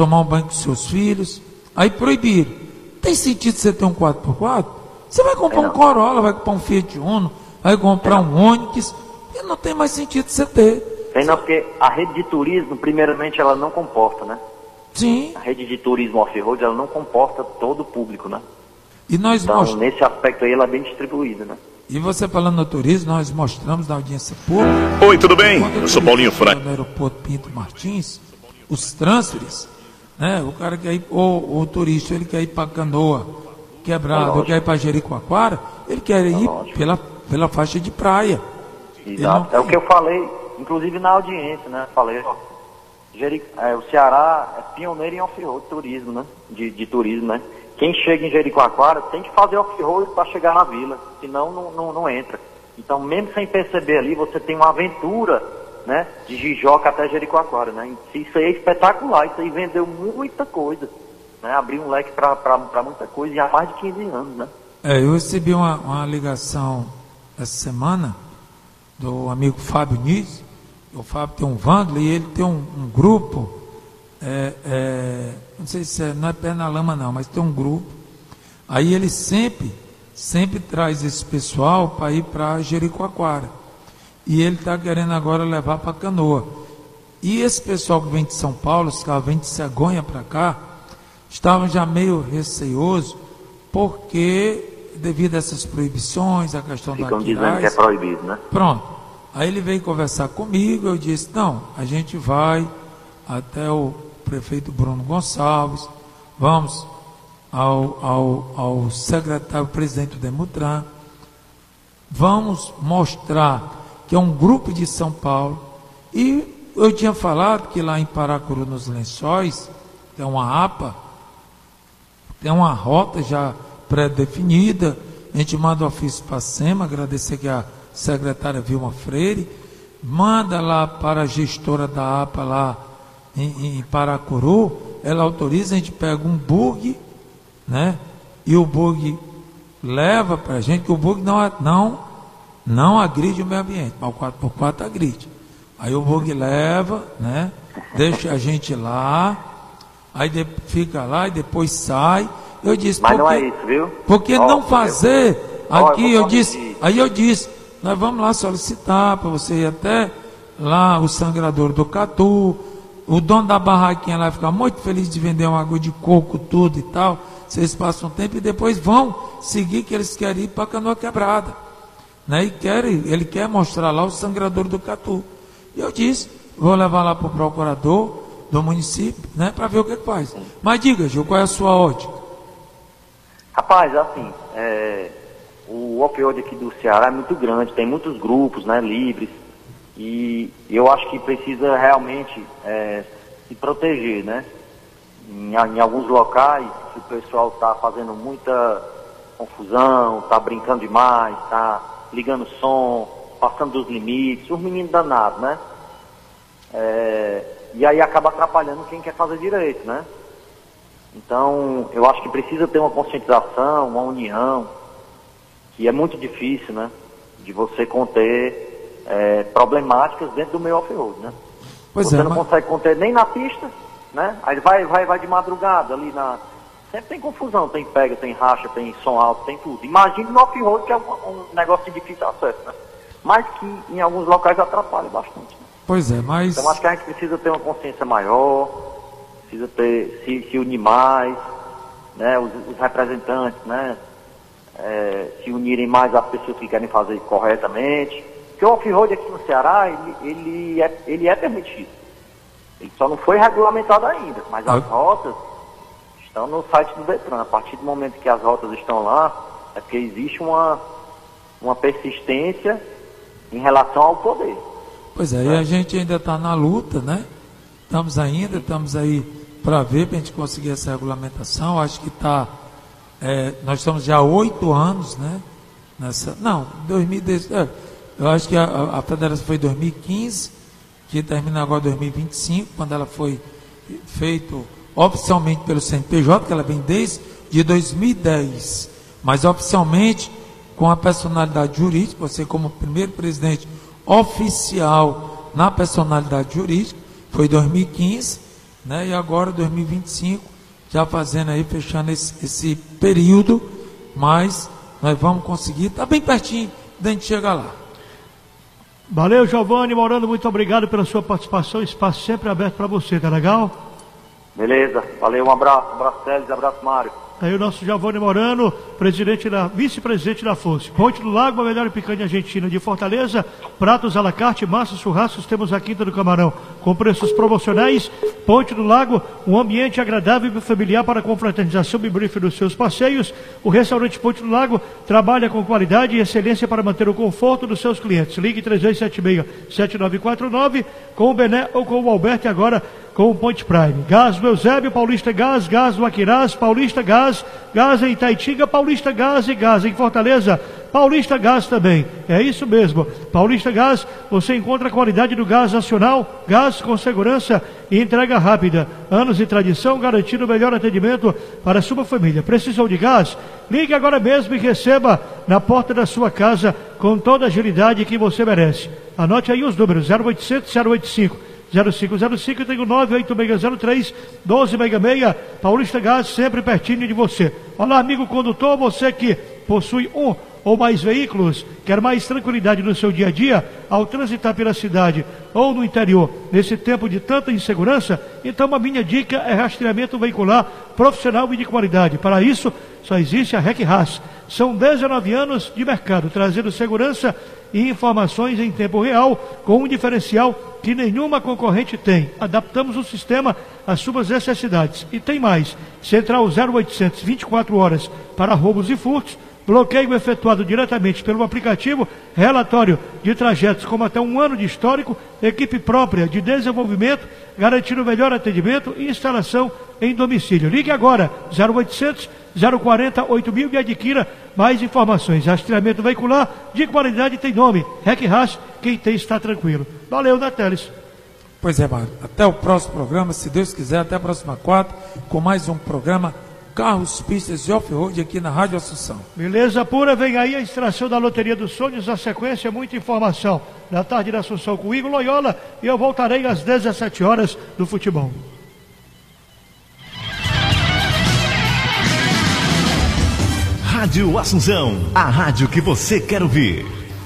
tomar um banho com seus filhos. Aí proibiram. Tem sentido você ter um 4x4? Você vai comprar um Corolla, vai comprar um Fiat Uno, vai comprar um Onix, e não tem mais sentido você ter. Tem não, porque a rede de turismo, primeiramente, ela não comporta, né? Sim. A rede de turismo off-road, ela não comporta todo o público, né? E nós então, nesse aspecto aí, ela é bem distribuída, né? E você falando no turismo, nós mostramos na audiência pública. Oi, tudo bem? Eu sou Paulinho Frei. No aeroporto Pinto Martins, os transferes, né? O cara quer ir, o turista, ele quer ir para Canoa Quebrada, ele quer ir para Jericoacoara, ele quer ir pela faixa de praia. Exato. É o que eu falei, inclusive na audiência, né? Falei, ó, o Ceará é pioneiro em off-road turismo, né? De turismo, né? Quem chega em Jericoacoara tem que fazer off-road para chegar na vila, senão não entra. Então, mesmo sem perceber ali, você tem uma aventura, né? De Jijoca até Jericoacoara, né? Isso aí é espetacular, isso aí vendeu muita coisa, né? Abriu um leque para muita coisa e há mais de 15 anos, né? Eu recebi uma ligação essa semana do amigo Fábio Nis. O Fábio tem um Vândalo e ele tem um grupo, não sei se não é pé na lama não, mas tem um grupo. Aí ele sempre traz esse pessoal para ir para Jericoacoara. E ele está querendo agora levar para Canoa. E esse pessoal que vem de São Paulo, os caras vêm de Cegonha para cá, estavam já meio receosos, porque devido a essas proibições, a questão da ficam dizendo que é proibido, né? Pronto. Aí ele veio conversar comigo, eu disse, não, a gente vai até o prefeito Bruno Gonçalves, vamos ao secretário presidente do Demutran, vamos mostrar que é um grupo de São Paulo, e eu tinha falado que lá em Paracuru, nos Lençóis, tem uma APA, tem uma rota já pré-definida, a gente manda o ofício para a SEMA, agradecer que a secretária Vilma Freire, manda lá para a gestora da APA lá em Paracuru, ela autoriza, a gente pega um bug, né? E o bug leva para a gente, que o bug não agride o meio ambiente, mas o 4x4 agride. Aí o bug leva, né? Deixa a gente lá, aí fica lá e depois sai. Eu disse, mas não é isso, viu? Por que não fazer aqui? Eu disse, nós vamos lá solicitar para você ir até lá o sangrador do Catu, o dono da barraquinha lá ficar muito feliz de vender uma água de coco, tudo e tal. Vocês passam um tempo e depois vão seguir, que eles querem ir para Canoa Quebrada, né? E ele quer mostrar lá o sangrador do Catu. E eu disse, vou levar lá para o procurador do município, né? Para ver o que faz. Mas diga, Gil, qual é a sua ótica? Rapaz, assim, o off-road aqui do Ceará é muito grande, tem muitos grupos, né, livres, e eu acho que precisa realmente se proteger, né? Em alguns locais, o pessoal está fazendo muita confusão, está brincando demais, está ligando som, passando dos limites, os meninos danados, né? E aí acaba atrapalhando quem quer fazer direito, né? Então, eu acho que precisa ter uma conscientização, uma união, que é muito difícil, né? De você conter problemáticas dentro do meio off-road, né? Você não consegue conter nem na pista, né? Aí vai de madrugada ali sempre tem confusão, tem pega, tem racha, tem som alto, tem tudo. Imagine no off-road, que é um negócio de difícil acesso, né? Mas que em alguns locais atrapalha bastante, né? Pois é, mas... Então acho que a gente precisa ter uma consciência maior, precisa se unir mais, né? Os representantes, né? Se unirem mais às pessoas que querem fazer corretamente. Porque o off-road aqui no Ceará, ele é permitido. Ele só não foi regulamentado ainda, mas as rotas estão no site do Detran. A partir do momento que as rotas estão lá, é porque existe uma persistência em relação ao poder. Pois é, e a gente ainda está na luta, né? Estamos aí para ver, para a gente conseguir essa regulamentação. Acho que nós estamos já há 8 anos, né? 2010, eu acho que a federação foi em 2015, que termina agora 2025, quando ela foi feita oficialmente pelo CNPJ, que ela vem desde 2010, mas oficialmente com a personalidade jurídica, você como primeiro presidente oficial na personalidade jurídica, foi 2015, né? E agora 2025, já fazendo aí, fechando esse período, mas nós vamos conseguir, está bem pertinho da gente chegar lá. Valeu, Giovanni Morando, muito obrigado pela sua participação, espaço sempre aberto para você, tá legal? Beleza, valeu, um abraço Célio, abraço Mário. Aí o nosso Giovanni Morano, vice-presidente da Força. Ponte do Lago, a melhor picanha argentina de Fortaleza, pratos à la carte, massas, churrascos, temos a Quinta do Camarão, com preços promocionais. Ponte do Lago, um ambiente agradável e familiar para a confraternização e brief dos seus passeios. O restaurante Ponte do Lago trabalha com qualidade e excelência para manter o conforto dos seus clientes. Ligue 3276-7949, com o Bené ou com o Alberto, e agora com o Ponte Prime. Gás do Eusébio, Paulista Gás, Gás do Aquirás, Paulista Gás, Gás em Itaitinga, Paulista Gás e Gás em Fortaleza, Paulista Gás também. É isso mesmo, Paulista Gás, você encontra a qualidade do gás nacional, gás com segurança e entrega rápida. Anos de tradição, garantindo o melhor atendimento para a sua família. Precisou de gás? Ligue agora mesmo e receba na porta da sua casa com toda a agilidade que você merece. Anote aí os números, 0800 085 0505, tem o 98603-1266, Paulista Gás, sempre pertinho de você. Olá, amigo condutor, você que possui um ou mais veículos, quer mais tranquilidade no seu dia a dia, ao transitar pela cidade ou no interior, nesse tempo de tanta insegurança, então a minha dica é rastreamento veicular profissional e de qualidade. Para isso, só existe a REC Haas. São 19 anos de mercado, trazendo segurança e informações em tempo real, com um diferencial que nenhuma concorrente tem. Adaptamos o sistema às suas necessidades. E tem mais, Central 0800, 24 horas para roubos e furtos, bloqueio efetuado diretamente pelo aplicativo, relatório de trajetos com até 1 ano de histórico, equipe própria de desenvolvimento, garantindo o melhor atendimento e instalação em domicílio. Ligue agora, 0800 040 8000 e adquira mais informações. Rastreamento veicular de qualidade tem nome, REC Haas, quem tem está tranquilo. Valeu, Nateles. Pois é, Mário, até o próximo programa, se Deus quiser, até a próxima quarta, com mais um programa Carros, Pistas e Off-Road aqui na Rádio Assunção. Beleza pura, vem aí a extração da Loteria dos Sonhos, a sequência, muita informação. Na tarde da Assunção com o Igor Loyola, e eu voltarei às 17 horas do futebol. Rádio Assunção, a rádio que você quer ouvir.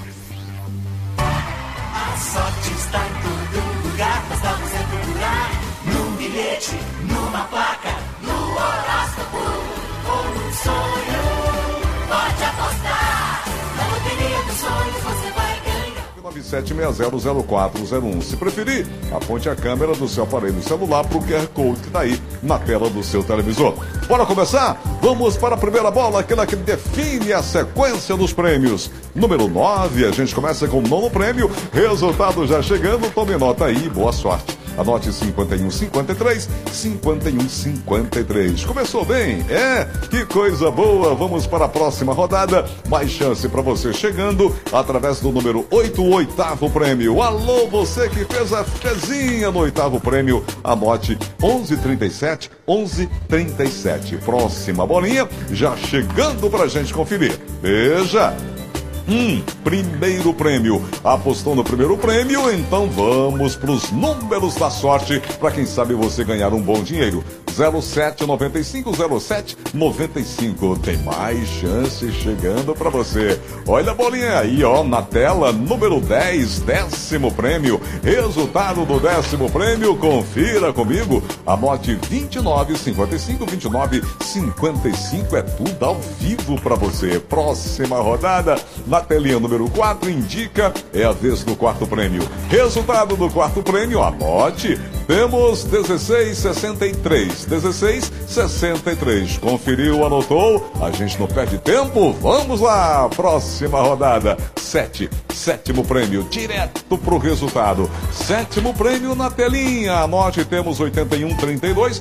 A sorte está em todo lugar, basta você procurar. Num bilhete, numa placa, no horóscopo ou num sonho. Pode apostar, na Loteria dos Sonhos você vai ganhar. 97600401. Se preferir, aponte a câmera do seu aparelho celular para o QR Code que está aí na tela do seu televisor. Bora começar? Vamos para a primeira bola, aquela que define a sequência dos prêmios. Número 9, a gente começa com o 9º prêmio. Resultado já chegando, tome nota aí, boa sorte. Anote 5153, 5153. Começou bem? Que coisa boa. Vamos para a próxima rodada. Mais chance para você chegando através do número 8, o 8º prêmio. Alô, você que fez a fezinha no 8º prêmio. Anote 1137, 1137. Próxima bolinha, já chegando pra gente conferir. Veja. Primeiro prêmio. Apostou no primeiro prêmio? Então vamos para os números da sorte, para quem sabe você ganhar um bom dinheiro. 0795, 0795. Tem mais chances chegando para você. Olha a bolinha aí, ó, na tela. Número 10, 10º prêmio. Resultado do 10º prêmio, confira comigo. Anote 2955, 2955. É tudo ao vivo para você. Próxima rodada. Na telinha número 4 indica, é a vez do 4º prêmio. Resultado do 4º prêmio, anote, temos 1663. 1663. Conferiu, anotou? A gente não perde tempo? Vamos lá! Próxima rodada. 7º prêmio, direto pro resultado. 7º prêmio na telinha. Anote, temos 8132,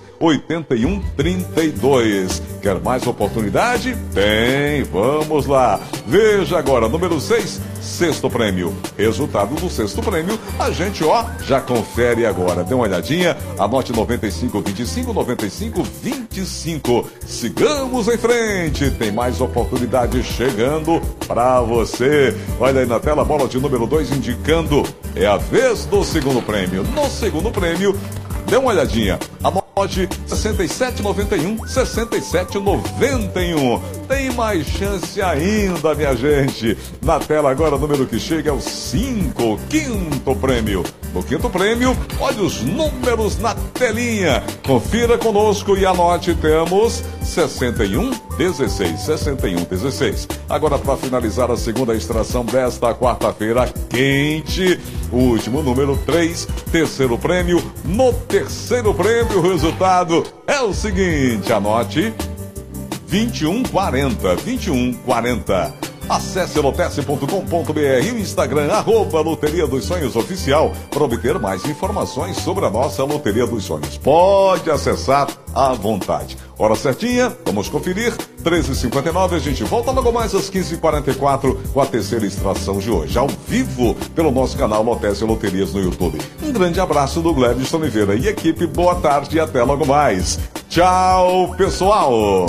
8132. Quer mais oportunidade? Tem, vamos lá. Veja agora, número 6, 6º prêmio. Resultado do 6º prêmio, a gente, ó, já confere agora. Dê uma olhadinha, anote 9525, 9525. Sigamos em frente, tem mais oportunidades chegando pra você. Olha aí na tela, bola de número 2 indicando, é a vez do 2º prêmio. No 2º prêmio, Dê uma olhadinha. Anote 6791, 6791. Tem mais chance ainda, minha gente. Na tela agora, o número que chega é o 5, quinto prêmio. No quinto prêmio, olha os números na telinha. Confira conosco e anote, temos 6116, 6116. Agora, para finalizar a segunda extração desta quarta-feira quente, o último número 3, terceiro prêmio. No terceiro prêmio, o resultado é o seguinte, anote: 2140, 2140. Acesse lotece.com.br e o Instagram, @Loteria dos Sonhos Oficial, para obter mais informações sobre a nossa Loteria dos Sonhos. Pode acessar à vontade. Hora certinha, vamos conferir, 13h59, a gente volta logo mais às 15h44 com a terceira extração de hoje, ao vivo, pelo nosso canal Lotece Loterias no YouTube. Um grande abraço do Gleberson Oliveira e equipe, boa tarde e até logo mais. Tchau, pessoal!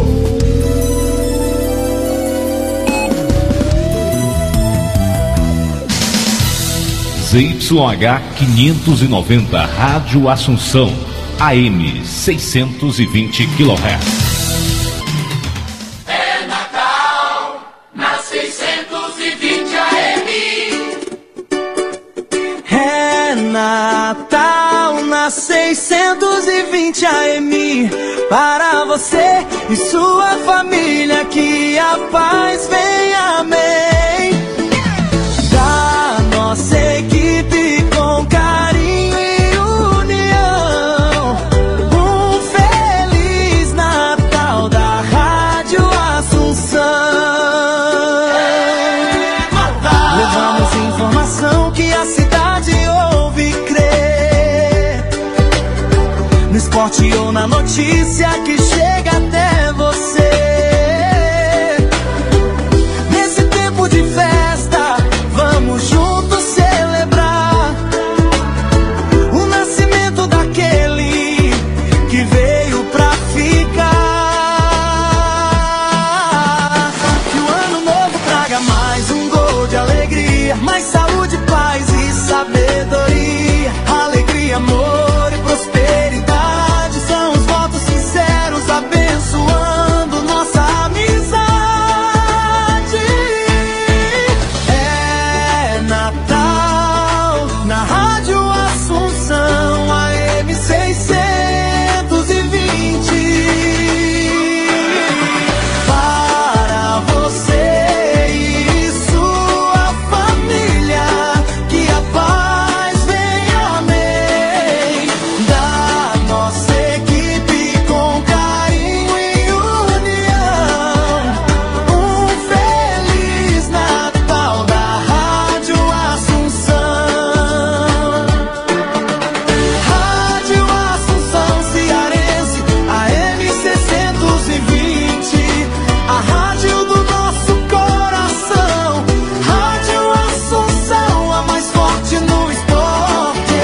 ZYH 590, Rádio Assunção, AM 620 kHz. É Natal na 620 AM. É Natal na 620 AM. Para você e sua família, que a paz venha, amém. Da nossa equipe com carinho e união, um feliz Natal da Rádio Assunção. Levamos informação que a cidade ouve crer, no esporte ou na notícia que chega até você. Nesse tempo de festa, vamos juntos celebrar o nascimento daquele que veio pra ficar. Que o ano novo traga mais um gol de alegria, mais saúde, paz e sabedoria. Alegria, amor e prosperidade são os votos sinceros, abençoando nossa amizade. É Natal na Rádio Assunção, AM 620. Para você e sua família, que a paz venha, amém. Da nossa equipe com carinho e união, um feliz Natal da Rádio Assunção. Rádio Assunção Cearense, AM 620, a rádio do nosso coração. Rádio Assunção, a mais forte no esporte.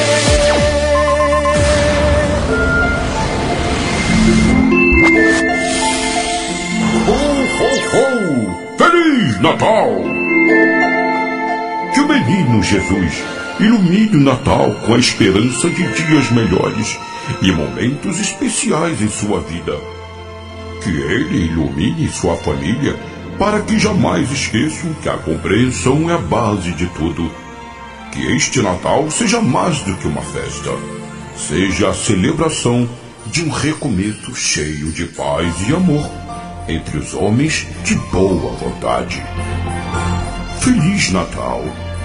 Feliz Natal! Que o menino Jesus ilumine o Natal com a esperança de dias melhores e momentos especiais em sua vida. Que ele ilumine sua família para que jamais esqueçam que a compreensão é a base de tudo. Que este Natal seja mais do que uma festa, seja a celebração de um recomeço cheio de paz e amor entre os homens de boa vontade. Feliz Natal!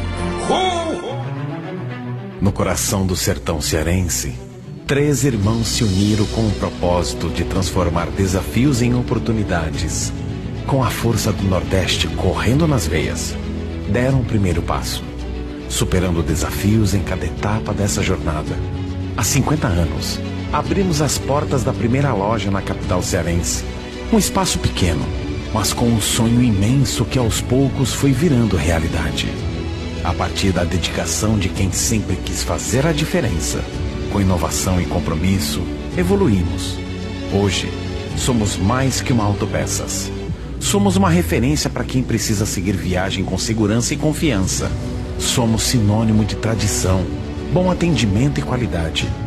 No coração do sertão cearense, 3 irmãos se uniram com o propósito de transformar desafios em oportunidades. Com a força do Nordeste correndo nas veias, deram o primeiro passo, superando desafios em cada etapa dessa jornada. Há 50 anos, abrimos as portas da primeira loja na capital cearense. Um espaço pequeno, mas com um sonho imenso que aos poucos foi virando realidade. A partir da dedicação de quem sempre quis fazer a diferença, com inovação e compromisso, evoluímos. Hoje, somos mais que uma autopeças. Somos uma referência para quem precisa seguir viagem com segurança e confiança. Somos sinônimo de tradição, bom atendimento e qualidade.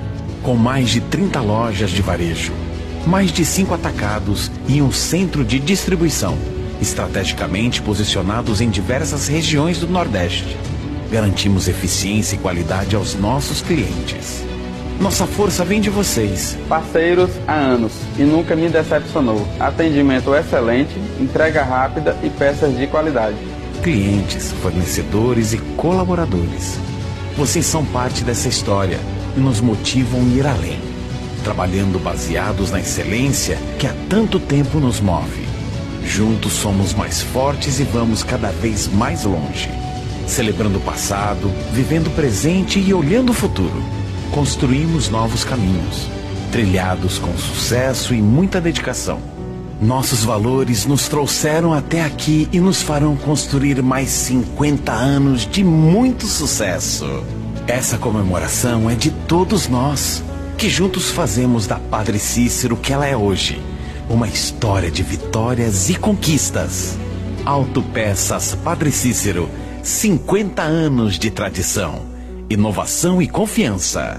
com mais de 30 lojas de varejo, mais de 5 atacados e um centro de distribuição, estrategicamente posicionados em diversas regiões do Nordeste. Garantimos eficiência e qualidade aos nossos clientes. Nossa força vem de vocês. Parceiros há anos e nunca me decepcionou. Atendimento excelente, entrega rápida e peças de qualidade. Clientes, fornecedores e colaboradores. Vocês são parte dessa história e nos motivam a ir além, trabalhando baseados na excelência que há tanto tempo nos move. Juntos somos mais fortes e vamos cada vez mais longe. Celebrando o passado, vivendo o presente e olhando o futuro. Construímos novos caminhos, trilhados com sucesso e muita dedicação. Nossos valores nos trouxeram até aqui e nos farão construir mais 50 anos de muito sucesso. Essa comemoração é de todos nós, que juntos fazemos da Padre Cícero o que ela é hoje. Uma história de vitórias e conquistas. Autopeças Padre Cícero, 50 anos de tradição, inovação e confiança.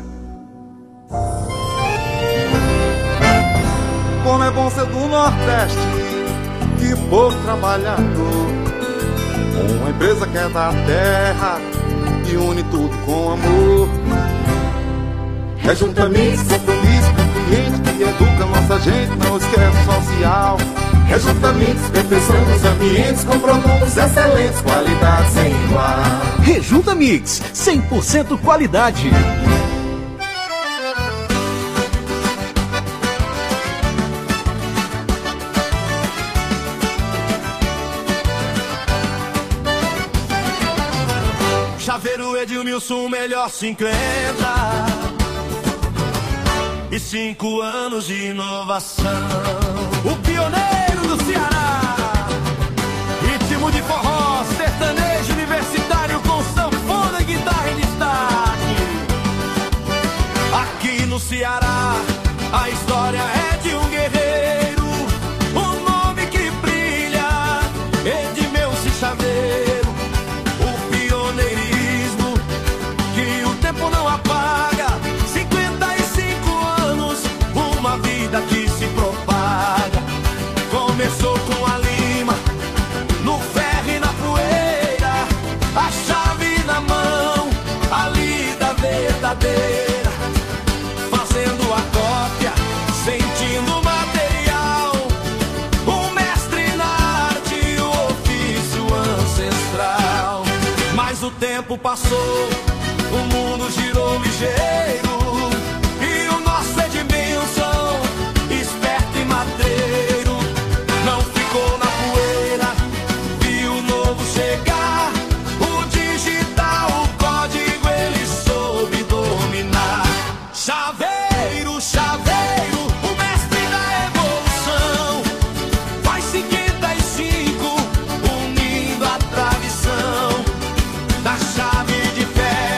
Como é bom ser do Nordeste, que povo trabalhador. Uma empresa que é da terra e une tudo com amor. É Junta Mix, compromisso com cliente que educa nossa gente, não esquece o social. É Junta Mix, perfeição nos ambientes com produtos excelentes, qualidade sem igual. Rejunta Mix, 100% qualidade. Chaveiro Edmilson, melhor 50 e 5 anos de inovação. O pioneiro do Ceará, ritmo de forró, sertanejo universitário com sanfona e guitarra em destaque. Aqui no Ceará, a história é de um guerreiro, um nome que brilha, Edmilson Chaveiro. Não apaga, 55 anos, uma vida que se propaga. Começou com a lima, no ferro e na poeira, a chave na mão, a lida verdadeira. Fazendo a cópia, sentindo o material, o mestre na arte, o ofício ancestral. Mas o tempo passou, o mundo girou ligeiro e o nosso Edmilson, esperto e matreiro, não ficou na poeira, viu o novo chegar, o digital, o código ele soube dominar. Chaveiro, chaveiro, o mestre da evolução, faz 55, unindo a tradição da chave de ferro.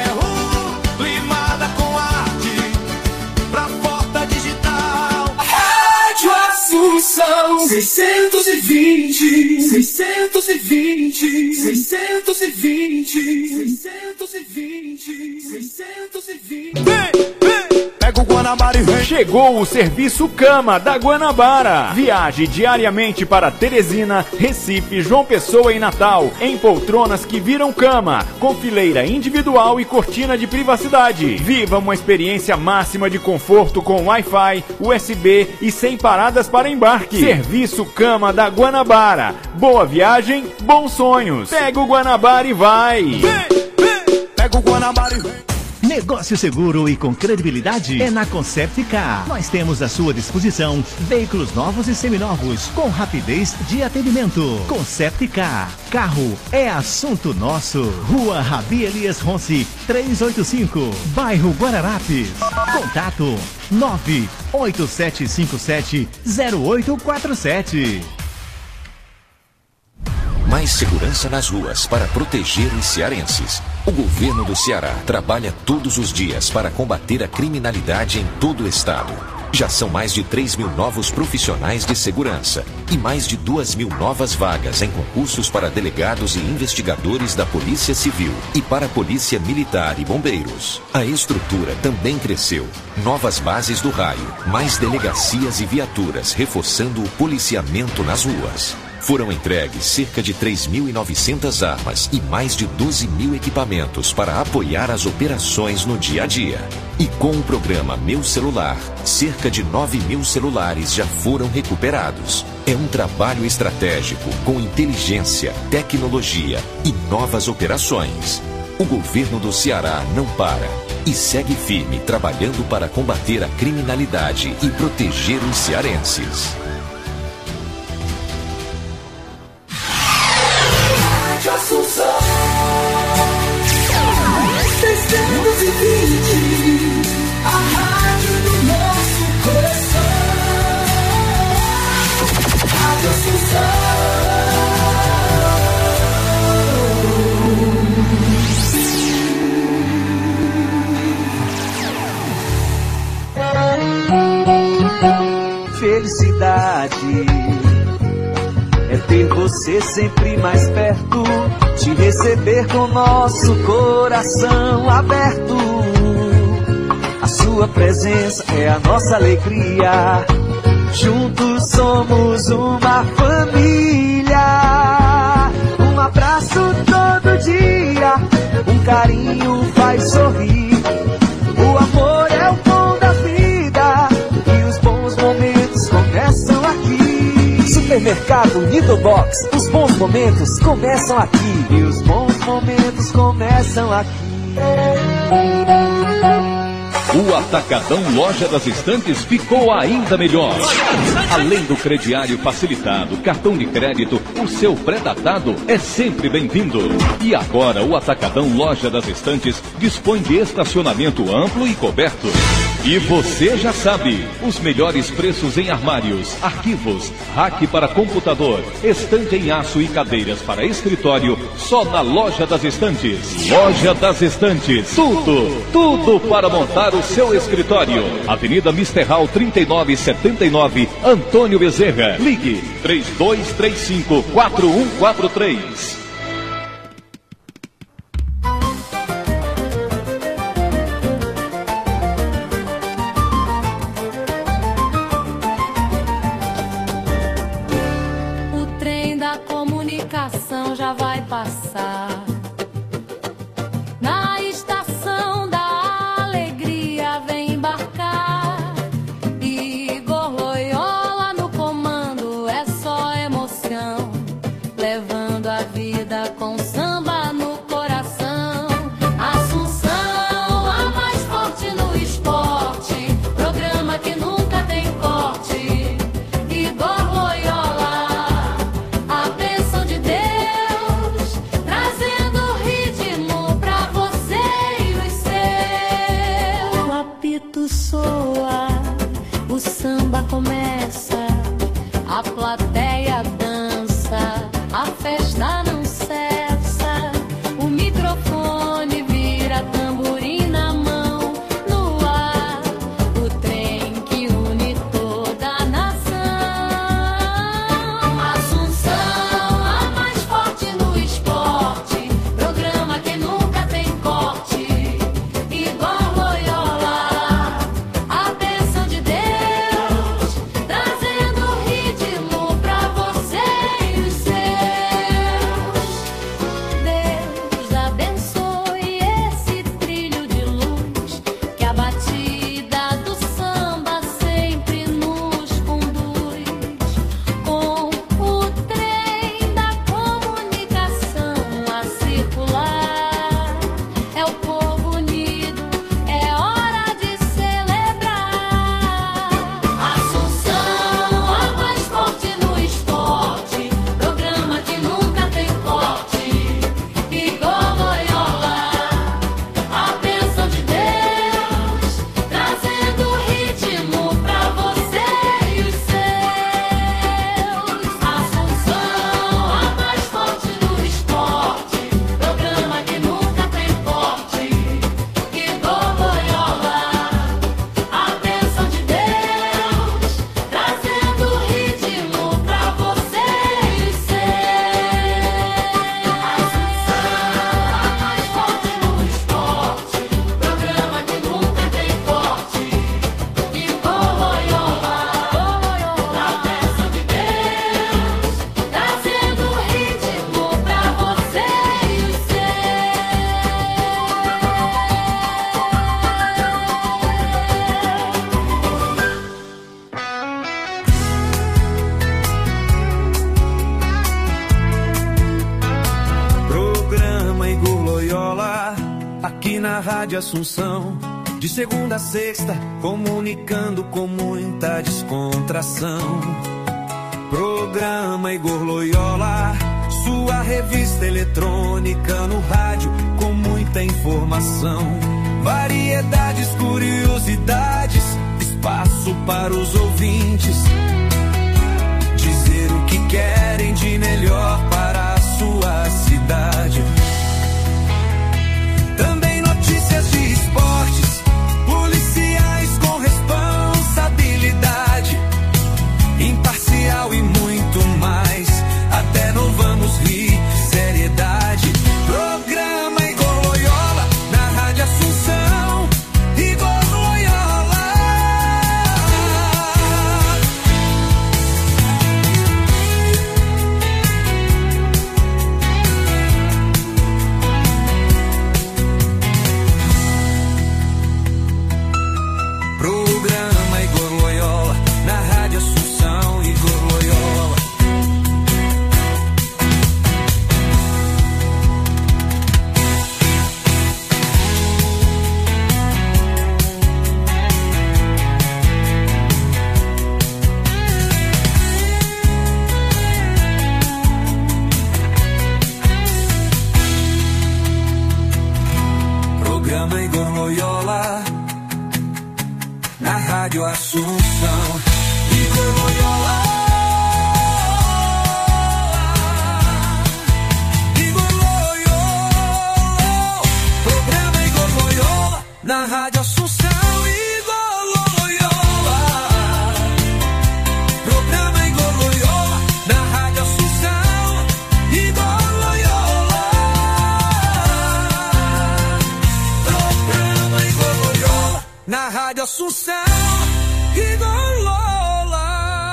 São 620, 620, 620, 620, 620. Pega o Guanabara e vem. Chegou o serviço Cama da Guanabara. Viaje diariamente para Teresina, Recife, João Pessoa e Natal, em poltronas que viram cama, com fileira individual e cortina de privacidade. Viva uma experiência máxima de conforto com Wi-Fi, USB e sem paradas para embarque. Serviço Cama da Guanabara. Boa viagem, bons sonhos. Pega o Guanabara e vai. Pega o Guanabara e vem. Negócio seguro e com credibilidade é na Concept Car. Nós temos à sua disposição veículos novos e seminovos com rapidez de atendimento. Concept Car. Carro é assunto nosso. Rua Rabi Elias Ronce, 385, bairro Guararapes. Contato 987570847. Mais segurança nas ruas para proteger os cearenses. O governo do Ceará trabalha todos os dias para combater a criminalidade em todo o estado. Já são mais de 3 mil novos profissionais de segurança e mais de 2 mil novas vagas em concursos para delegados e investigadores da Polícia Civil e para a Polícia Militar e Bombeiros. A estrutura também cresceu. Novas bases do raio, mais delegacias e viaturas reforçando o policiamento nas ruas. Foram entregues cerca de 3.900 armas e mais de 12 mil equipamentos para apoiar as operações no dia a dia. E com o programa Meu Celular, cerca de 9 mil celulares já foram recuperados. É um trabalho estratégico com inteligência, tecnologia e novas operações. O governo do Ceará não para e segue firme trabalhando para combater a criminalidade e proteger os cearenses. Assunção 620, a rádio do nosso coração. Rádio Assunção. Felicidade é ter você sempre mais perto, te receber com nosso coração aberto. A sua presença é a nossa alegria, juntos somos uma família. Um abraço todo dia, um carinho faz sorrir. O amor é o pão da vida e os bons momentos começam aqui. Supermercado Nido Box, os bons momentos começam aqui. E os bons momentos começam aqui. O Atacadão Loja das Estantes ficou ainda melhor. Além do crediário facilitado, cartão de crédito, o seu pré-datado é sempre bem-vindo. E agora o Atacadão Loja das Estantes dispõe de estacionamento amplo e coberto. E você já sabe, os melhores preços em armários, arquivos, rack para computador, estante em aço e cadeiras para escritório, só na Loja das Estantes. Loja das Estantes, tudo para montar o seu escritório. Avenida Misterral 3979, Antônio Bezerra. Ligue 3235-4143. Já vai passar na estação da alegria, vem embarcar. Igor Loyola no comando, é só emoção, levando a vida com samba no coração. Assunção, a mais forte no esporte, programa que nunca tem corte. Igor Loyola, a bênção de Deus, soa, o samba começa, a plateia dança, a festa não cessa, o microfone vira tamborim na mão, no ar, o trem que une toda a nação. Assunção, a mais forte no esporte, programa que nunca tem corte. Igual Rádio Assunção, de segunda a sexta, comunicando com muita descontração. Programa Igor Loyola, sua revista eletrônica no rádio, com muita informação. Variedades, curiosidades, espaço para os ouvintes dizer o que querem de melhor para a sua cidade. Também notícias de esportes, policiais com responsabilidade, imparcial e muito mais. Até não vamos rir, seriedade. Programa Igor Loyola, na Rádio Assunção. Igor Loyola. Programa Igor Loyola, na Rádio Assunção. Igor Loyola. Programa Igor Loyola, na Rádio Assunção. Igor Loyola. Igor Loyola. Programa Igor Loyola, na Rádio Assunção. Igor Loyola. Programa Igor Loyola, na Rádio Assunção. Igor Loyola. Programa Igor Loyola, na Rádio Assunção. Igor Loyola.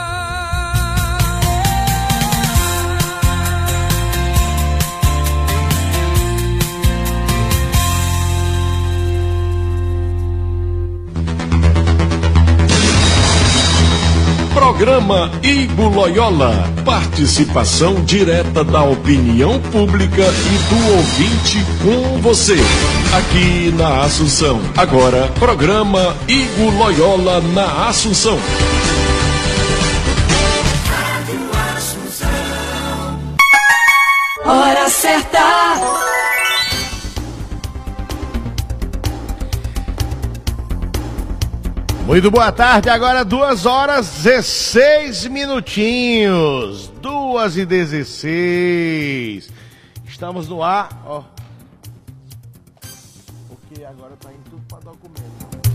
Programa Igor Loyola. Participação direta da opinião pública e do ouvinte com você. Aqui na Assunção. Agora, programa Igor Loyola na Assunção. Hora certa. Muito boa tarde, agora 2h16. 2h16. Estamos no ar, ó. Porque agora tá indo tudo para documento.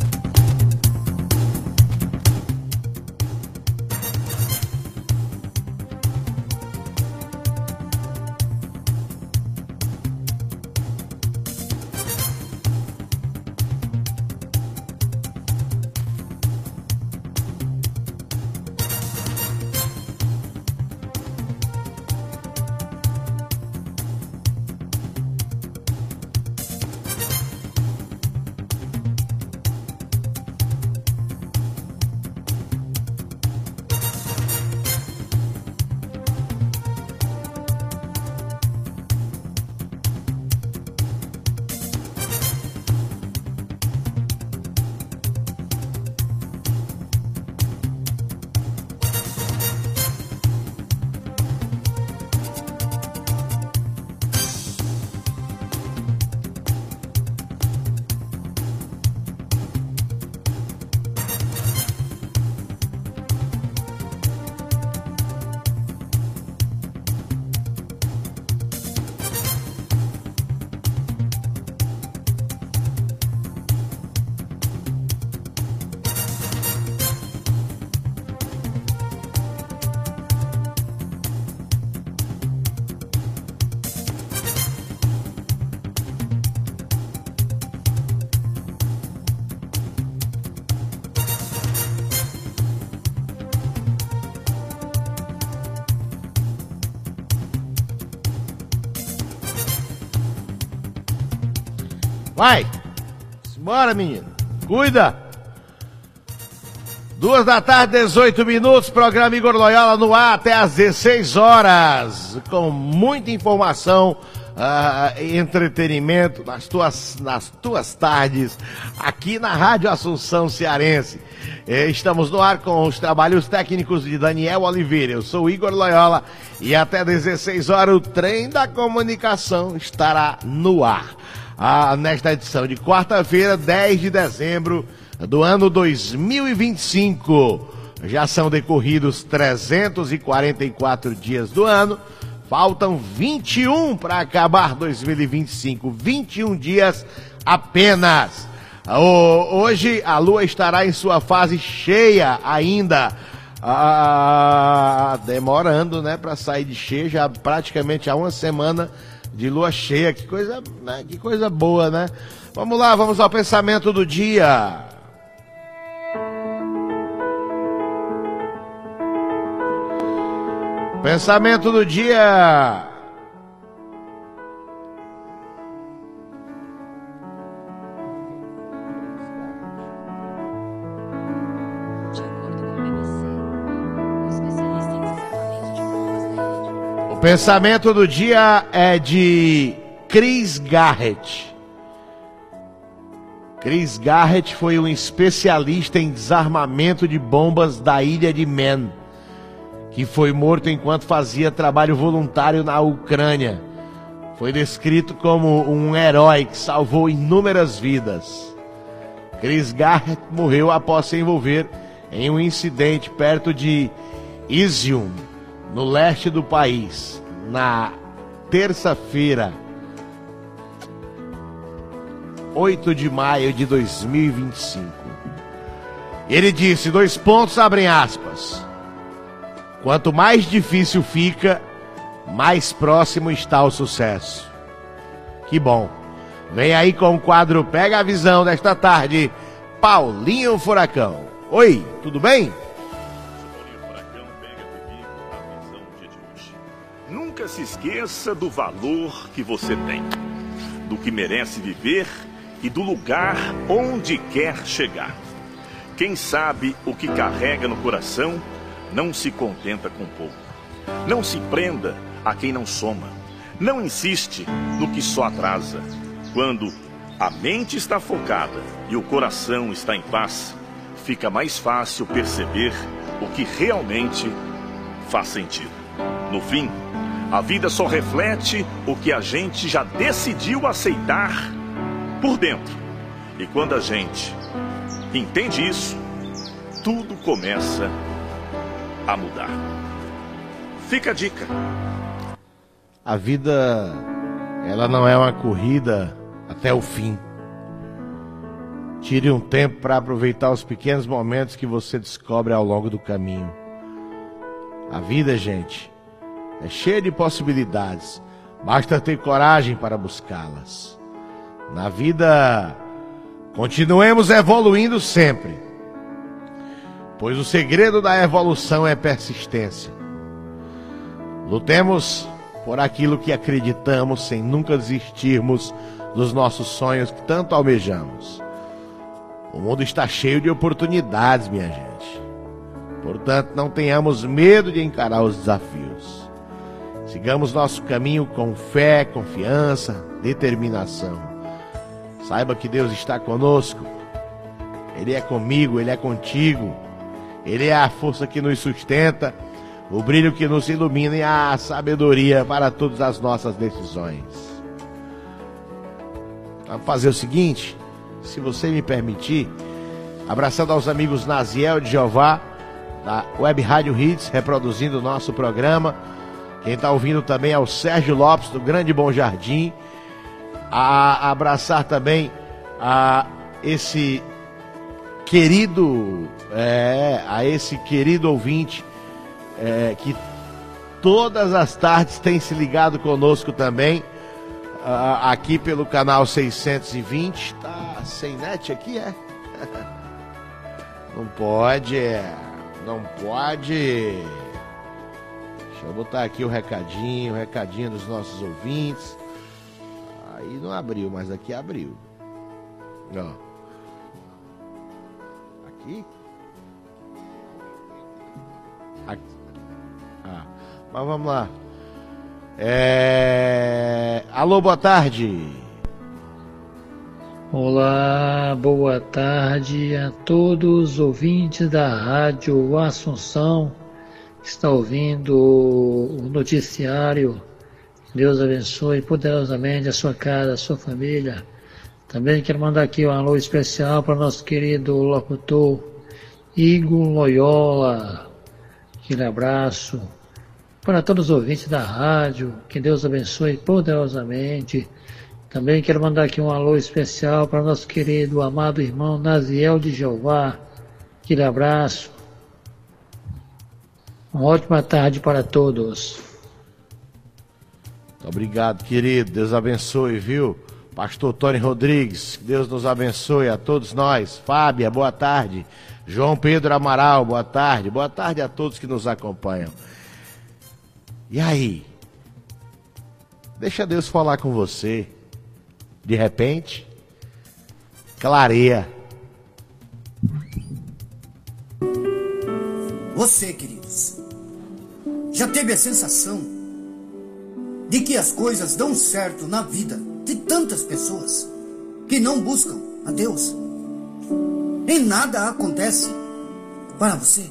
Vai! Simbora, menino! Cuida! 2h, 18 minutos, programa Igor Loyola no ar até às 16 horas, com muita informação entretenimento nas tuas tardes, aqui na Rádio Assunção Cearense. Estamos no ar com os trabalhos técnicos de Daniel Oliveira. Eu sou Igor Loyola e até 16 horas o Trem da Comunicação estará no ar. Nesta edição de quarta-feira, 10 de dezembro do ano 2025. Já são decorridos 344 dias do ano. Faltam 21 para acabar 2025. 21 dias apenas. Hoje a lua estará em sua fase cheia ainda. Demorando, né, para sair de cheia, já praticamente há uma semana de lua cheia. Que coisa, né? Que coisa boa, né? Vamos lá, vamos ao pensamento do dia. Pensamento do dia. O pensamento do dia é de Chris Garrett. Chris Garrett foi um especialista em desarmamento de bombas da ilha de Man, que foi morto enquanto fazia trabalho voluntário na Ucrânia. Foi descrito como um herói que salvou inúmeras vidas. Chris Garrett morreu após se envolver em um incidente perto de Izium, no leste do país, na terça-feira, 8 de maio de 2025. Ele disse, abrem aspas, quanto mais difícil fica, mais próximo está o sucesso. Que bom. Vem aí com o quadro Pega a Visão desta tarde, Paulinho Furacão. Oi, tudo bem? Nunca se esqueça do valor que você tem, do que merece viver e do lugar onde quer chegar. Quem sabe o que carrega no coração não se contenta com pouco. Não se prenda a quem não soma. Não insiste no que só atrasa. Quando a mente está focada e o coração está em paz, fica mais fácil perceber o que realmente faz sentido. No fim, a vida só reflete o que a gente já decidiu aceitar por dentro. E quando a gente entende isso, tudo começa a mudar. Fica a dica. A vida, ela não é uma corrida até o fim. Tire um tempo para aproveitar os pequenos momentos que você descobre ao longo do caminho. A vida, gente, é cheia de possibilidades. Basta ter coragem para buscá-las. Na vida, continuemos evoluindo sempre, pois o segredo da evolução é persistência. Lutemos por aquilo que acreditamos sem nunca desistirmos dos nossos sonhos que tanto almejamos. O mundo está cheio de oportunidades, minha gente. Portanto, não tenhamos medo de encarar os desafios. Sigamos nosso caminho com fé, confiança, determinação. Saiba que Deus está conosco. Ele é comigo, Ele é contigo. Ele é a força que nos sustenta, o brilho que nos ilumina e a sabedoria para todas as nossas decisões. Vamos fazer o seguinte, se você me permitir, abraçando aos amigos Naziel de Jeová, da Web Rádio Hits, reproduzindo o nosso programa. Quem está ouvindo também é o Sérgio Lopes, do Grande Bom Jardim. A abraçar também a esse querido ouvinte que todas as tardes tem se ligado conosco também, aqui pelo canal 620. Tá sem net aqui, é? Não pode. Deixa eu botar aqui o recadinho dos nossos ouvintes. Aí não abriu, mas aqui abriu. Ó. Aqui? Mas vamos lá. Alô, boa tarde. Olá, boa tarde a todos os ouvintes da Rádio Assunção que está ouvindo o noticiário. Deus abençoe poderosamente a sua casa, a sua família. Também quero mandar aqui um alô especial para o nosso querido locutor Igor Loyola. Aquele abraço para todos os ouvintes da rádio. Que Deus abençoe poderosamente. Também quero mandar aqui um alô especial para o nosso querido, amado irmão Naziel de Jeová. Aquele abraço. Uma ótima tarde para todos. Obrigado, querido. Deus abençoe, viu? Pastor Tony Rodrigues, que Deus nos abençoe a todos nós. Fábia, boa tarde. João Pedro Amaral, boa tarde. Boa tarde a todos que nos acompanham. E aí? Deixa Deus falar com você. De repente, clareia. Você, queridos, já teve a sensação de que as coisas dão certo na vida de tantas pessoas que não buscam a Deus e nada acontece para você?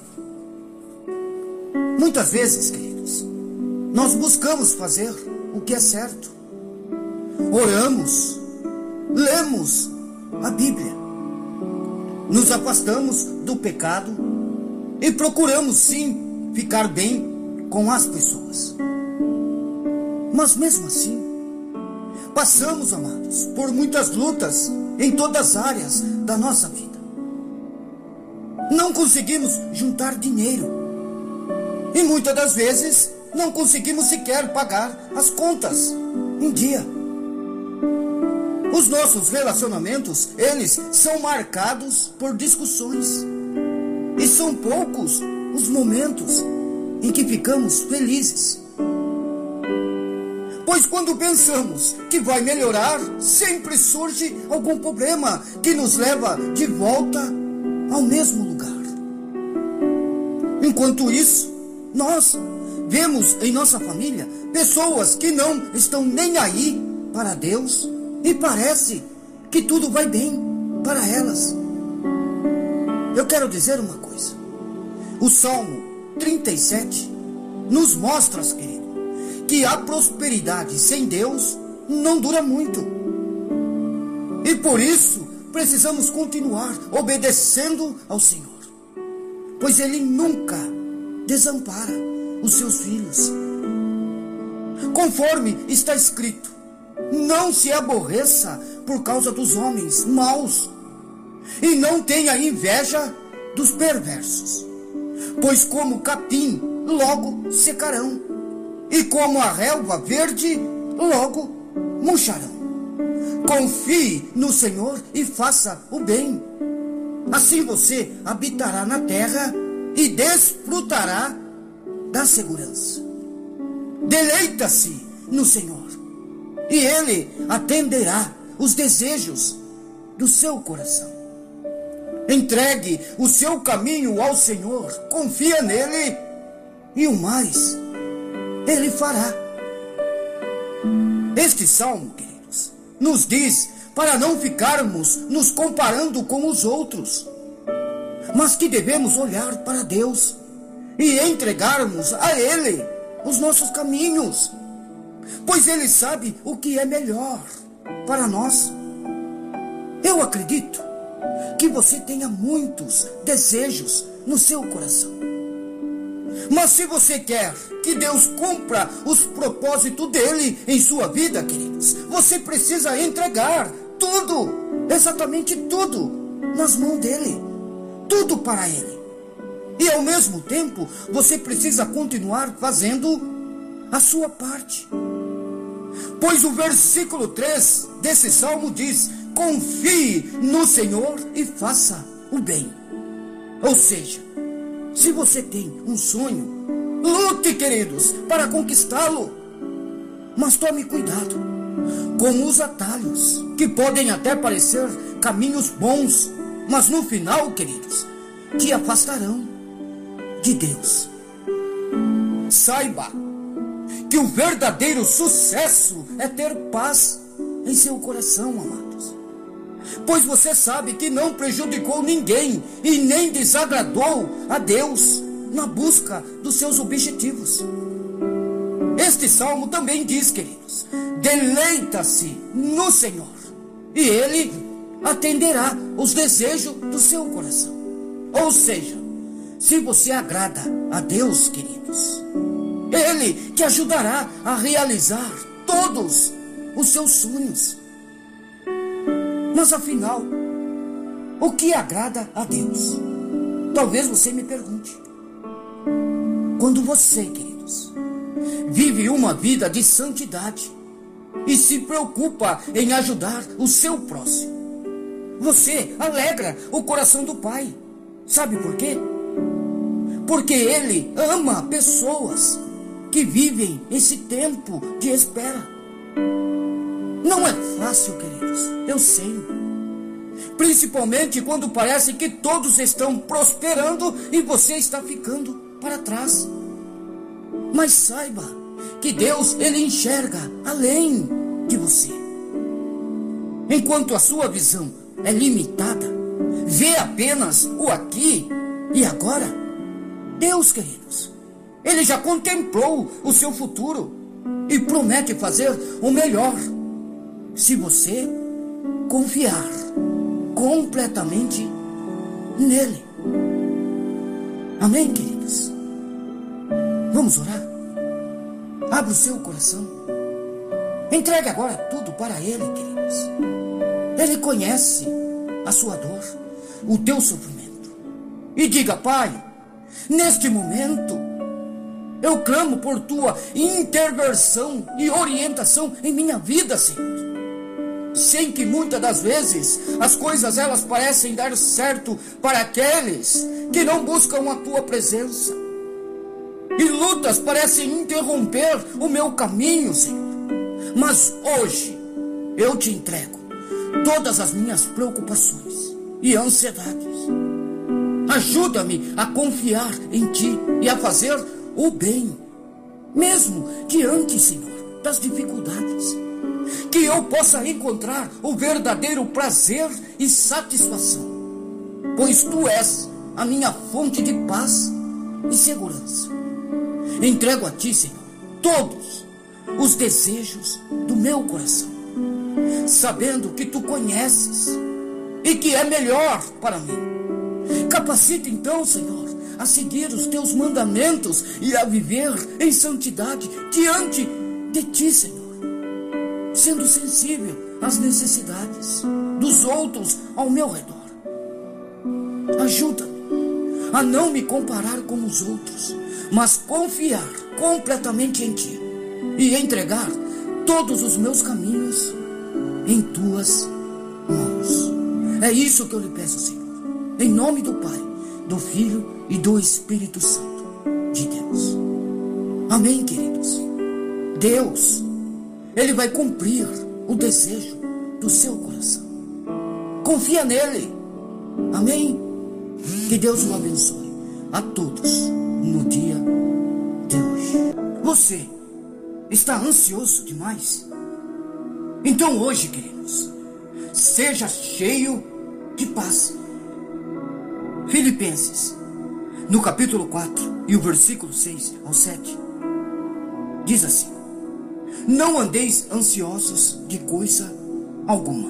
Muitas vezes, queridos, nós buscamos fazer o que é certo. Oramos, lemos a Bíblia, nos afastamos do pecado e procuramos sim ficar bem com as pessoas. Mas mesmo assim, passamos, amados, por muitas lutas em todas as áreas da nossa vida. Não conseguimos juntar dinheiro e muitas das vezes não conseguimos sequer pagar as contas em dia. Os nossos relacionamentos, eles são marcados por discussões. E são poucos os momentos em que ficamos felizes. Pois quando pensamos que vai melhorar, sempre surge algum problema que nos leva de volta ao mesmo lugar. Enquanto isso, nós vemos em nossa família pessoas que não estão nem aí para Deus e parece que tudo vai bem para elas. Eu quero dizer uma coisa. O Salmo 37 nos mostra, querido, que a prosperidade sem Deus não dura muito. E por isso precisamos continuar obedecendo ao Senhor, pois Ele nunca desampara os seus filhos. Conforme está escrito, não se aborreça por causa dos homens maus, e não tenha inveja dos perversos, pois como capim logo secarão, e como a relva verde logo murcharão. Confie no Senhor e faça o bem. Assim você habitará na terra e desfrutará da segurança. Deleita-se no Senhor e Ele atenderá os desejos do seu coração. Entregue o seu caminho ao Senhor, confia nele e o mais Ele fará. Este salmo, queridos, nos diz para não ficarmos nos comparando com os outros, mas que devemos olhar para Deus e entregarmos a Ele os nossos caminhos, pois Ele sabe o que é melhor para nós. Eu acredito que você tenha muitos desejos no seu coração, mas se você quer que Deus cumpra os propósitos dele em sua vida, queridos, você precisa entregar tudo, exatamente tudo, nas mãos dele, tudo para ele. E ao mesmo tempo, você precisa continuar fazendo a sua parte. Pois o versículo 3 desse salmo diz: confie no Senhor e faça o bem. Ou seja, se você tem um sonho, lute, queridos, para conquistá-lo. Mas tome cuidado com os atalhos, que podem até parecer caminhos bons, mas no final, queridos, te afastarão de Deus. Saiba que o verdadeiro sucesso é ter paz em seu coração, amados. Pois você sabe que não prejudicou ninguém e nem desagradou a Deus na busca dos seus objetivos. Este salmo também diz, queridos, deleita-se no Senhor e Ele atenderá os desejos do seu coração. Ou seja, se você agrada a Deus, queridos, Ele te ajudará a realizar todos os seus sonhos. Mas afinal, o que agrada a Deus? Talvez você me pergunte. Quando você, queridos, vive uma vida de santidade e se preocupa em ajudar o seu próximo, você alegra o coração do Pai. Sabe por quê? Porque Ele ama pessoas que vivem esse tempo de espera. Não é fácil, queridos, eu sei. Principalmente quando parece que todos estão prosperando e você está ficando para trás. Mas saiba que Deus, Ele enxerga além de você. Enquanto a sua visão é limitada, vê apenas o aqui e agora, Deus, queridos, Ele já contemplou o seu futuro e promete fazer o melhor, se você confiar completamente nele. Amém, queridos? Vamos orar? Abra o seu coração. Entregue agora tudo para Ele, queridos. Ele conhece a sua dor, o teu sofrimento. E diga: Pai, neste momento, eu clamo por tua intervenção e orientação em minha vida, Senhor. Sei que muitas das vezes as coisas elas parecem dar certo para aqueles que não buscam a tua presença. E lutas parecem interromper o meu caminho, Senhor. Mas hoje eu te entrego todas as minhas preocupações e ansiedades. Ajuda-me a confiar em ti e a fazer o bem, mesmo diante, Senhor, das dificuldades. Que eu possa encontrar o verdadeiro prazer e satisfação, pois tu és a minha fonte de paz e segurança. Entrego a ti, Senhor, todos os desejos do meu coração, sabendo que tu conheces e que é melhor para mim. Capacita então, Senhor, a seguir os teus mandamentos e a viver em santidade diante de ti, Senhor, sendo sensível às necessidades dos outros ao meu redor. Ajuda-me a não me comparar com os outros, mas confiar completamente em ti e entregar todos os meus caminhos em tuas mãos. É isso que eu lhe peço, Senhor, em nome do Pai, do Filho e do Espírito Santo de Deus. Amém, queridos. Deus, Ele vai cumprir o desejo do seu coração. Confia nele. Amém? Que Deus o abençoe a todos no dia de hoje. Você está ansioso demais? Então hoje, queridos, seja cheio de paz. Filipenses, no capítulo 4 e o versículo 6 ao 7, diz assim: não andeis ansiosos de coisa alguma.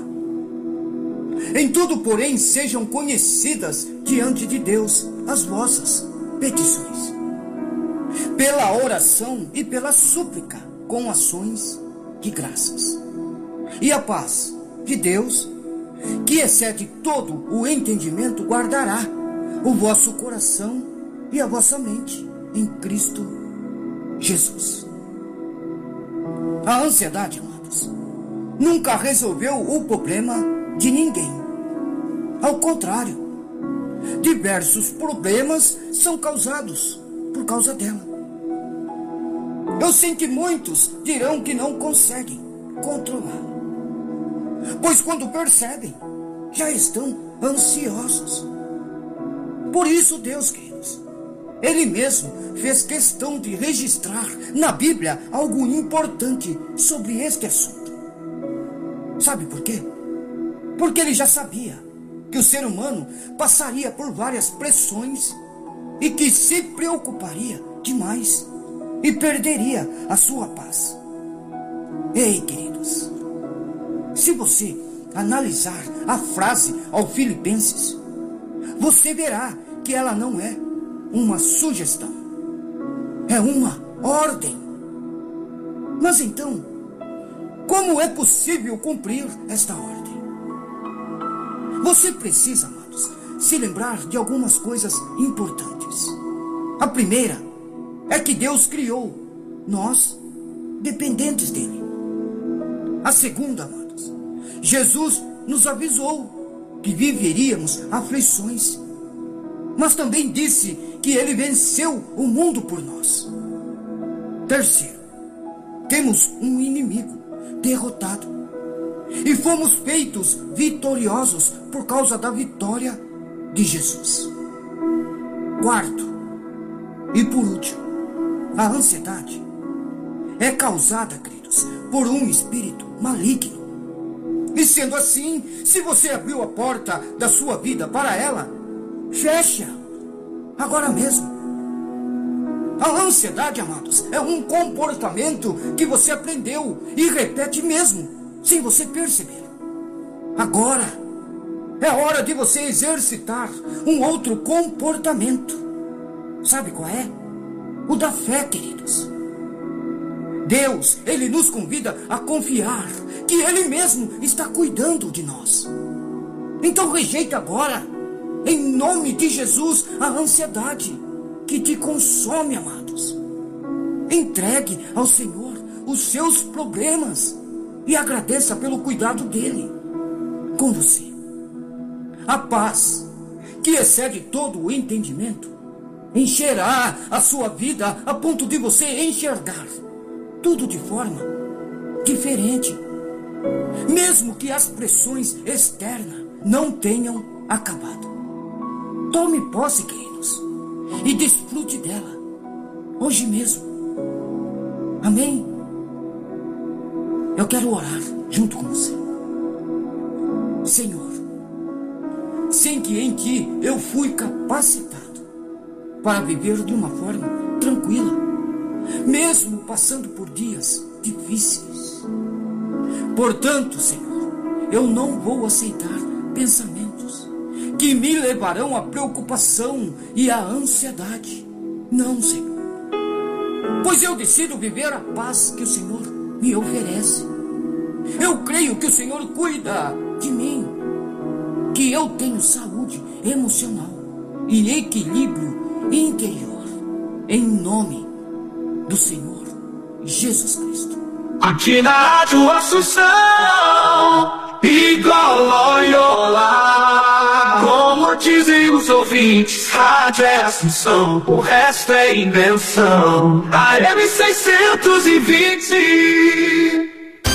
Em tudo, porém, sejam conhecidas diante de Deus as vossas petições, pela oração e pela súplica, com ações de graças. E a paz de Deus, que excede todo o entendimento, guardará o vosso coração e a vossa mente em Cristo Jesus. A ansiedade, amados, nunca resolveu o problema de ninguém. Ao contrário, diversos problemas são causados por causa dela. Eu sei que muitos dirão que não conseguem controlar, pois quando percebem, já estão ansiosos. Por isso, Deus, queridos, Ele mesmo fez questão de registrar na Bíblia algo importante sobre este assunto. Sabe por quê? Porque ele já sabia que o ser humano passaria por várias pressões e que se preocuparia demais e perderia a sua paz. Ei, queridos, se você analisar a frase aos Filipenses, você verá que ela não é uma sugestão, é uma ordem. Mas então, como é possível cumprir esta ordem? Você precisa, amados, se lembrar de algumas coisas importantes. A primeira é que Deus criou nós dependentes dele. A segunda, amados, Jesus nos avisou que viveríamos aflições, mas também disse que ele venceu o mundo por nós. Terceiro, temos um inimigo derrotado e fomos feitos vitoriosos por causa da vitória de Jesus. Quarto, e por último, a ansiedade é causada, queridos, por um espírito maligno. E sendo assim, se você abriu a porta da sua vida para ela, feche-a agora mesmo. A ansiedade, amados, é um comportamento que você aprendeu e repete mesmo, sem você perceber. Agora é hora de você exercitar um outro comportamento. Sabe qual é? O da fé, queridos. Deus, Ele nos convida a confiar que Ele mesmo está cuidando de nós. Então rejeite agora, em nome de Jesus, a ansiedade que te consome, amados. Entregue ao Senhor os seus problemas e agradeça pelo cuidado dEle com você. A paz, que excede todo o entendimento, encherá a sua vida a ponto de você enxergar tudo de forma diferente, mesmo que as pressões externas não tenham acabado. Tome posse, queridos, e desfrute dela hoje mesmo. Amém? Eu quero orar junto com você. Senhor, sei que em Ti eu fui capacitado para viver de uma forma tranquila, mesmo passando por dias difíceis. Portanto, Senhor, eu não vou aceitar pensamentos que me levarão à preocupação e à ansiedade. Não, Senhor. Pois eu decido viver a paz que o Senhor me oferece. Eu creio que o Senhor cuida de mim, que eu tenho saúde emocional e equilíbrio interior, em nome do Senhor Jesus Cristo. Aqui na Rádio Assunção, Igor Loyola, como dizem os ouvintes, rádio é Assunção, o resto é invenção. AM 620.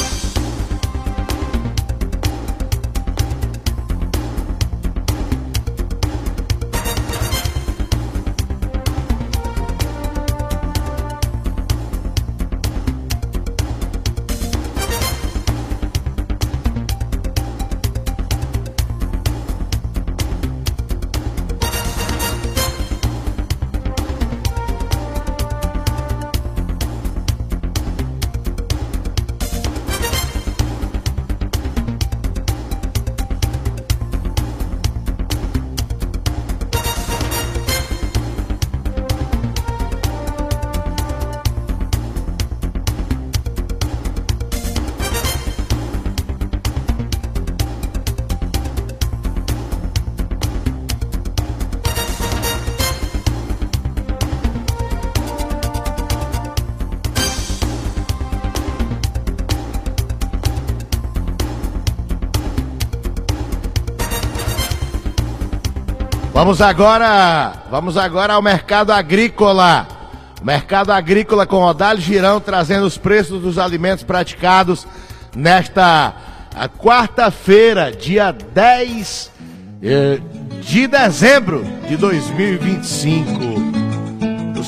Vamos agora ao mercado agrícola. Mercado agrícola com Odálio Girão trazendo os preços dos alimentos praticados nesta quarta-feira, dia 10 de dezembro de 2025.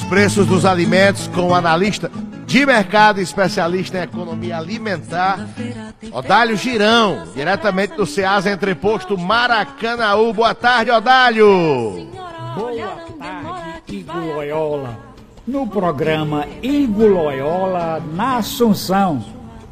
os preços dos alimentos com o analista de mercado e especialista em economia alimentar, Odálio Girão, diretamente do Ceasa Entreposto Maracanaú. Boa tarde, Odálio. Boa tarde, Igor Loyola. No programa Igor Loyola na Assunção.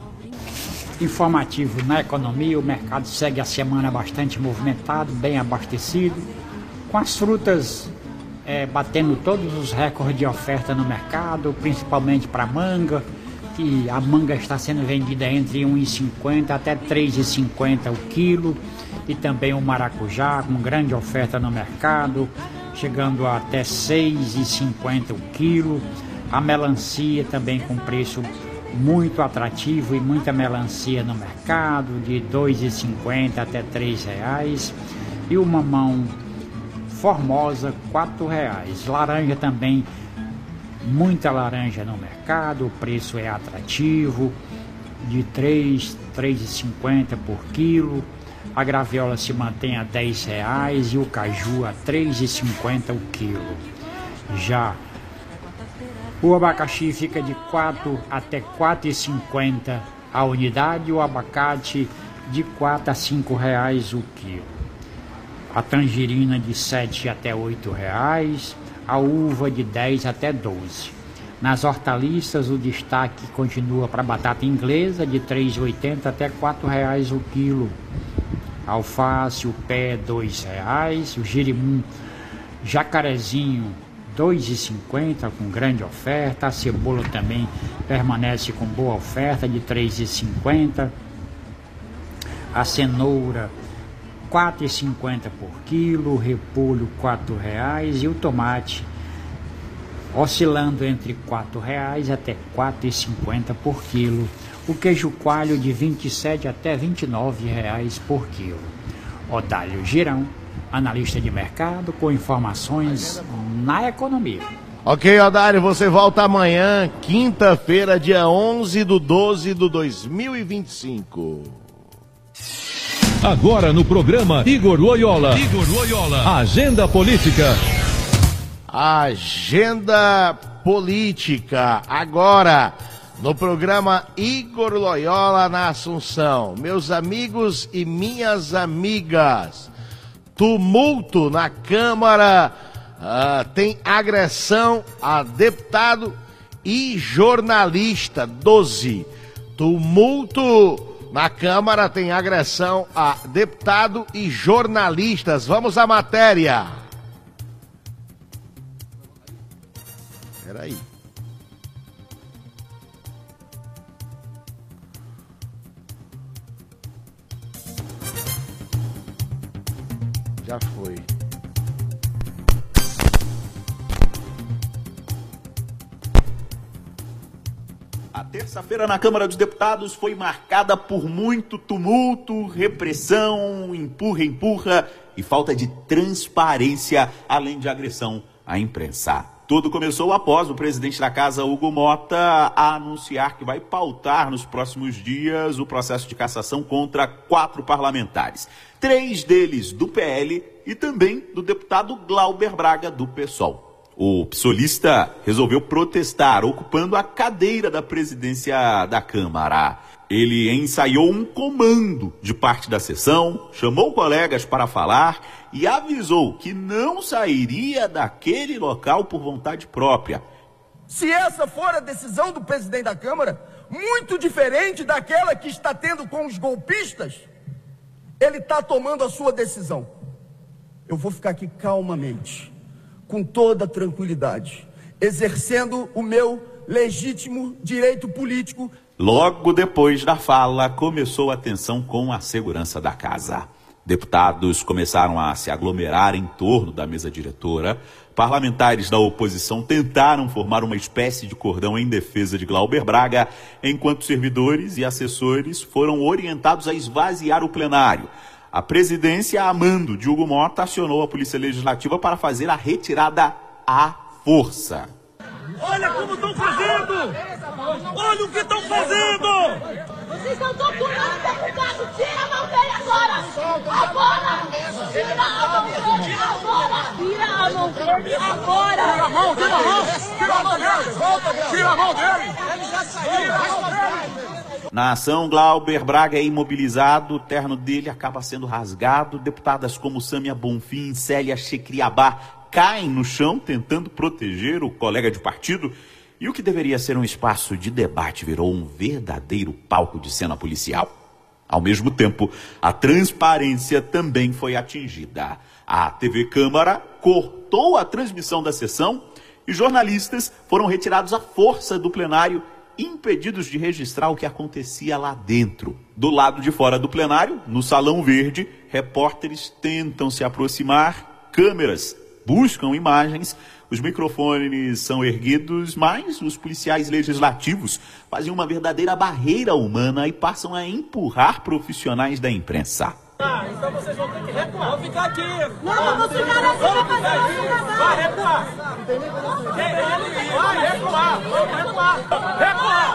Informativo na economia, o mercado segue a semana bastante movimentado, bem abastecido, com as frutas batendo todos os recordes de oferta no mercado, principalmente para manga, que a manga está sendo vendida entre R$ 1,50 até R$ 3,50 o quilo, e também o maracujá com grande oferta no mercado, chegando a até R$ 6,50 o quilo, a melancia também com preço muito atrativo e muita melancia no mercado, de R$ 2,50 até R$ 3,00, e o mamão Formosa, R$ 4,00. Laranja também, muita laranja no mercado, o preço é atrativo, de R$ 3,50 por quilo. A graviola se mantém a R$ 10,00 e o caju a R$ 3,50 o quilo. Já o abacaxi fica de 4 até R$ 4,50 a unidade, o abacate de R$ 4 a R$ 5,00 o quilo. A tangerina de R$ 7 até R$ 8,00, a uva de 10 até 12. Nas hortaliças, o destaque continua para a batata inglesa, de R$ 3,80 até R$ 4,00 o quilo. Alface, o pé, R$ 2,00. O girimum jacarezinho, R$ 2,50, com grande oferta. A cebola também permanece com boa oferta, de R$ 3,50. A cenoura, R$ 4,50 por quilo, o repolho R$ 4,00 e o tomate oscilando entre R$ 4,00 até R$ 4,50 por quilo. O queijo coalho de R$ 27 até R$ 29,00 por quilo. Odálio Girão, analista de mercado, com informações na economia. Ok, Odálio, você volta amanhã, quinta-feira, dia 11/12/2025. Agora no programa Igor Loyola. Agenda Política. Agenda Política. Agora no programa Igor Loyola na Assunção. Meus amigos e minhas amigas, tumulto na Câmara, tem agressão a deputado e jornalista. 12. Tumulto na Câmara tem agressão a deputado e jornalistas. Vamos à matéria. Espera aí. Já foi. A terça-feira na Câmara dos Deputados foi marcada por muito tumulto, repressão, empurra e falta de transparência, além de agressão à imprensa. Tudo começou após o presidente da Casa, Hugo Mota, anunciar que vai pautar nos próximos dias o processo de cassação contra 4 parlamentares. 3 deles do PL e também do deputado Glauber Braga, do PSOL. O psolista resolveu protestar, ocupando a cadeira da presidência da Câmara. Ele ensaiou um comando de parte da sessão, chamou colegas para falar e avisou que não sairia daquele local por vontade própria. Se essa for a decisão do presidente da Câmara, muito diferente daquela que está tendo com os golpistas, ele está tomando a sua decisão. Eu vou ficar aqui calmamente, com toda tranquilidade, exercendo o meu legítimo direito político. Logo depois da fala, começou a tensão com a segurança da casa. Deputados começaram a se aglomerar em torno da mesa diretora. Parlamentares da oposição tentaram formar uma espécie de cordão em defesa de Glauber Braga, enquanto servidores e assessores foram orientados a esvaziar o plenário. A presidência, a mando de Hugo Mota, acionou a Polícia Legislativa para fazer a retirada à força. Olha como estão fazendo! Olha o que estão fazendo! Vocês estão torturando o deputado. Tira a mão dele agora. Agora. Tira a mão dele agora. Tira a mão dele agora. Tira a mão, tira a mão. Tira a mão dele. Tira a mão dele. Ele já saiu. Tira a mão dele. Na ação, Glauber Braga é imobilizado, o terno dele acaba sendo rasgado. Deputadas como Sâmia Bonfim e Célia Checriabá caem no chão tentando proteger o colega de partido. E o que deveria ser um espaço de debate virou um verdadeiro palco de cena policial. Ao mesmo tempo, a transparência também foi atingida. A TV Câmara cortou a transmissão da sessão e jornalistas foram retirados à força do plenário, impedidos de registrar o que acontecia lá dentro. Do lado de fora do plenário, no Salão Verde, repórteres tentam se aproximar, câmeras buscam imagens, os microfones são erguidos, mas os policiais legislativos fazem uma verdadeira barreira humana e passam a empurrar profissionais da imprensa. Então vocês vão ter que recuar. Vamos ficar aqui. Não, vamos ficar aqui para fazer nosso trabalho. Vai recuar. Vai recuar. Vamos recuar. Recuar.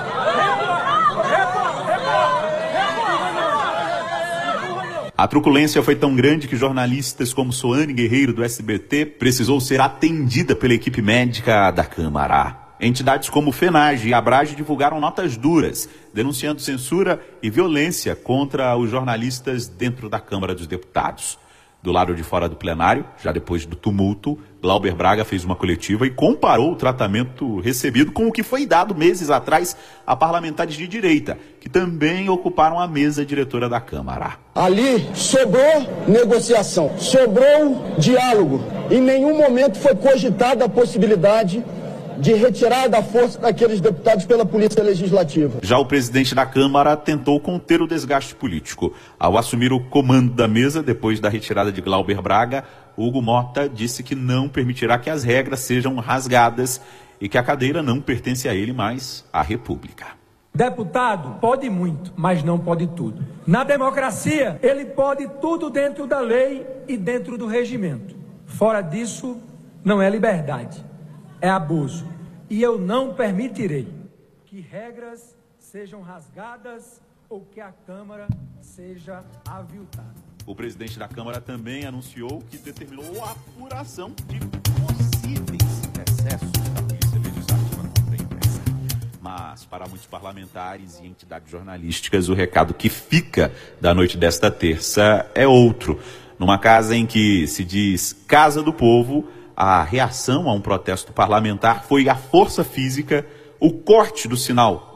A truculência foi tão grande que jornalistas como Soane Guerreiro, do SBT, precisou ser atendida pela equipe médica da Câmara. Entidades como o FENAGE e a Abrage divulgaram notas duras, denunciando censura e violência contra os jornalistas dentro da Câmara dos Deputados. Do lado de fora do plenário, já depois do tumulto, Glauber Braga fez uma coletiva e comparou o tratamento recebido com o que foi dado meses atrás a parlamentares de direita, que também ocuparam a mesa diretora da Câmara. Ali sobrou negociação, sobrou diálogo. Em nenhum momento foi cogitada a possibilidade de retirar da força daqueles deputados pela Polícia Legislativa. Já o presidente da Câmara tentou conter o desgaste político. Ao assumir o comando da mesa, depois da retirada de Glauber Braga, Hugo Mota disse que não permitirá que as regras sejam rasgadas e que a cadeira não pertence a ele, mas à República. Deputado pode muito, mas não pode tudo. Na democracia, ele pode tudo dentro da lei e dentro do regimento. Fora disso, não é liberdade. É abuso. E eu não permitirei que regras sejam rasgadas ou que a Câmara seja aviltada. O presidente da Câmara também anunciou que determinou a apuração de possíveis excessos da Polícia Legislativa contra a imprensa. Mas, para muitos parlamentares e entidades jornalísticas, o recado que fica da noite desta terça é outro. Numa casa em que se diz Casa do Povo, a reação a um protesto parlamentar foi a força física, o corte do sinal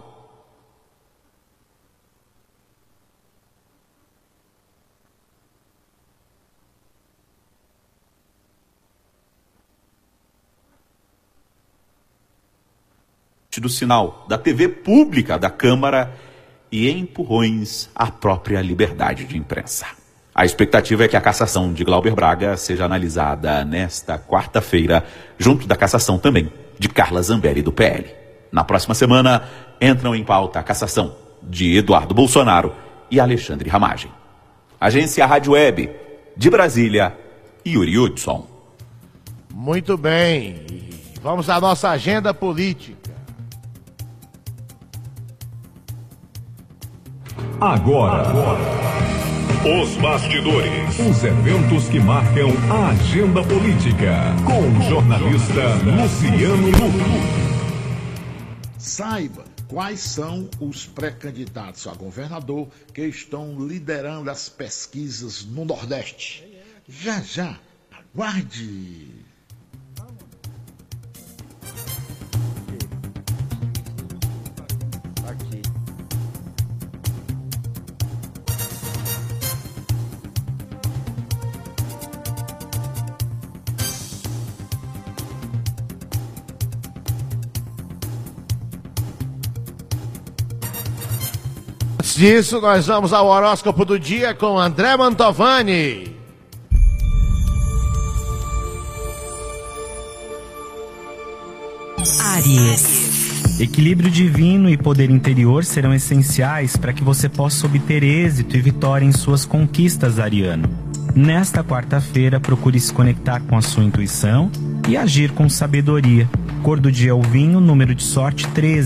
da TV pública da Câmara e empurrões à própria liberdade de imprensa. A expectativa é que a cassação de Glauber Braga seja analisada nesta quarta-feira, junto da cassação também de Carla Zambelli, do PL. Na próxima semana, entram em pauta a cassação de Eduardo Bolsonaro e Alexandre Ramagem. Agência Rádio Web, de Brasília, Yuri Hudson. Muito bem, vamos à nossa agenda política. Agora. Os bastidores. Os eventos que marcam a agenda política. Com o jornalista Luciano Luto. Saiba quais são os pré-candidatos a governador que estão liderando as pesquisas no Nordeste. Já, já, aguarde. Antes disso, nós vamos ao horóscopo do dia com André Mantovani. Áries. Equilíbrio divino e poder interior serão essenciais para que você possa obter êxito e vitória em suas conquistas, ariano. Nesta quarta-feira, procure se conectar com a sua intuição e agir com sabedoria. Cor do dia é o vinho, número de sorte 13.